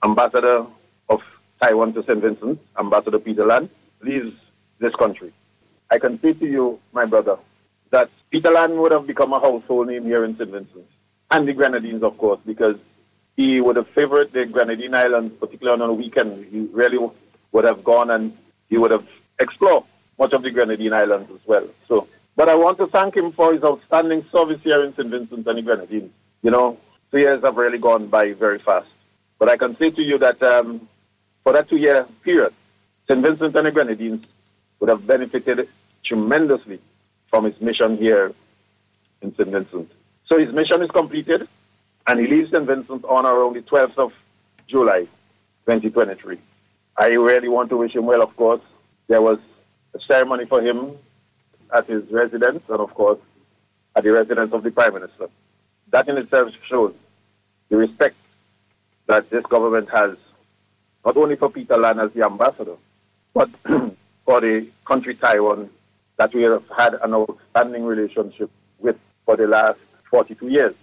Ambassador of Taiwan to St. Vincent, Ambassador Peter Land, leaves this country. I can say to you, my brother, that Peter Land would have become a household name here in St. Vincent, and the Grenadines, of course, because he would have favored the Grenadine Islands, particularly on a weekend. He really would have gone and he would have explored much of the Grenadine Islands as well. So, but I want to thank him for his outstanding service here in St. Vincent and the Grenadines. 2 years have really gone by very fast. But I can say to you that for that 2-year period, St. Vincent and the Grenadines would have benefited tremendously from his mission here in St. Vincent. So his mission is completed, and he leaves St. Vincent on around the 12th of July, 2023. I really want to wish him well, of course. There was a ceremony for him at his residence, and of course, at the residence of the Prime Minister. That in itself shows the respect that this government has, not only for Peter Land as the ambassador, but for the country Taiwan that we have had an outstanding relationship with for the last 42 years.